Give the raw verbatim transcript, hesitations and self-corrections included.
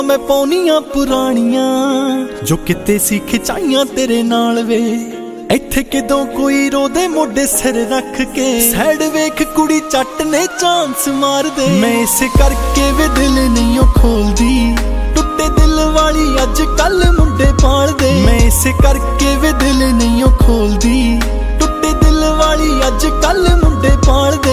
मैं पौनियां पुरानियां जो किते सी खिचाइयां तेरे नाल वे इत्थे किदों कोई रोदे मोडे सिर रख के सैड वेख कुड़ी चट ने चांस मार दे। मैं इस करके वे दिल नहीं खोलदी टुटे दिल वाली अज कल मुंडे पाल दे। मैं इस करके वे दिल नहीं खोलदी टुटे दिल वाली अज कल मुंडे पाल दे।